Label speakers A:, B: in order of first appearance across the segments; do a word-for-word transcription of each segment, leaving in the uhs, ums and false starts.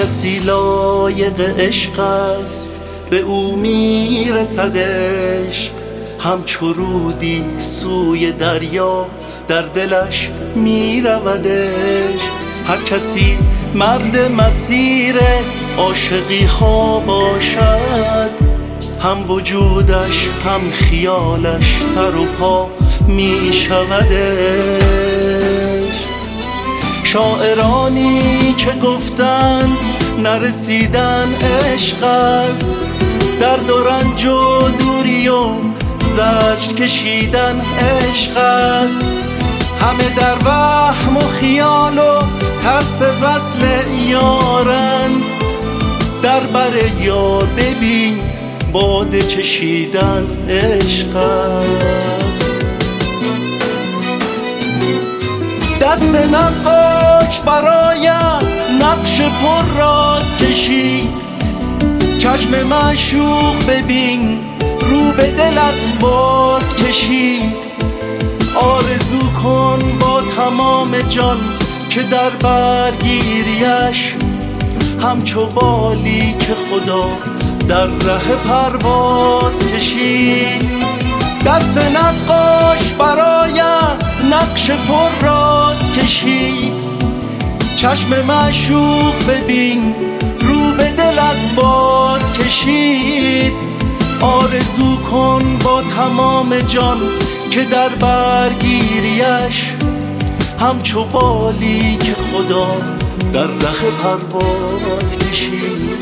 A: کسی لایق عشق است به او میرسد عشق، همچو رودی سوی دریا در دلش میرودش. هر کسی مرد مسیر عاشقی ها باشد، هم وجودش هم خیالش سر و پا می شودش. شاعرانی که گفتند نرسیدن عشق است، درد و رنج و دوری و زجر کشیدن عشق است. همه در وهم و خیال و ترس وصل یارند، در بر یار ببین باده چشیدن عشق است. دست نقاش برایت نقش پر راز کشید، چشم معشوق ببین رو به دلت باز کشید. آرزو کن با تمام جان که در برگیریش، همچو بالی که خدا در ره پرواز کشید. دست نقاش برایت نقش پر راز کشید، چشم معشوق ببین رو به دلت باز کشید. آرزو کن با تمام جان که در برگیریش، همچو بالی که خدا در ره پرواز کشید.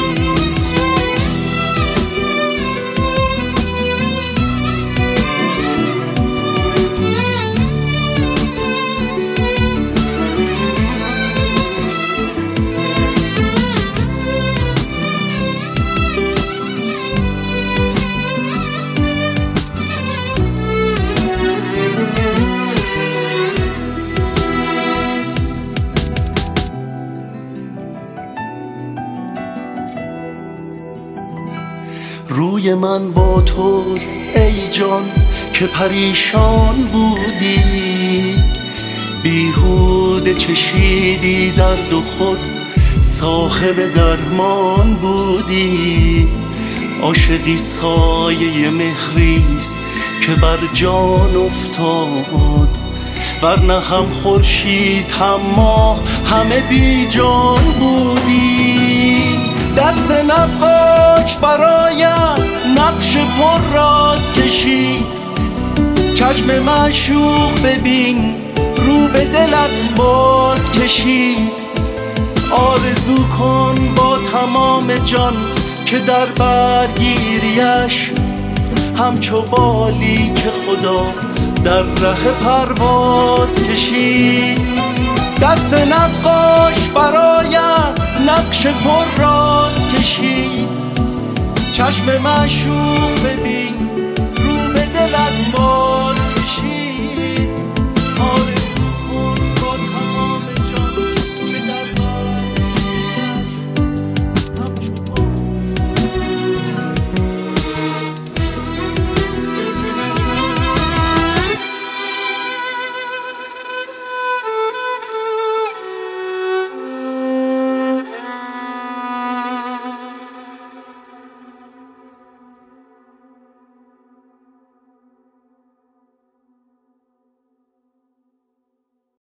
A: روی من با توست ای جان که پریشان بودی، بیهوده چشیدی درد و خود صاحب درمان بودی. عاشقی سایه مهریست که بر جان افتاد، ورنه هم خورشید هم ماه همه بی جان بودی. دست نقاش برایت نقش پر راز کشید، چشم معشوق ببین رو به دلت باز کشید. آرزو کن با تمام جان که در برگیریش، همچو بالی که خدا در ره پرواز کشید. دست نقاش برایت نقش پر راز کشید، چشم معشوق ببین رو به دلت باز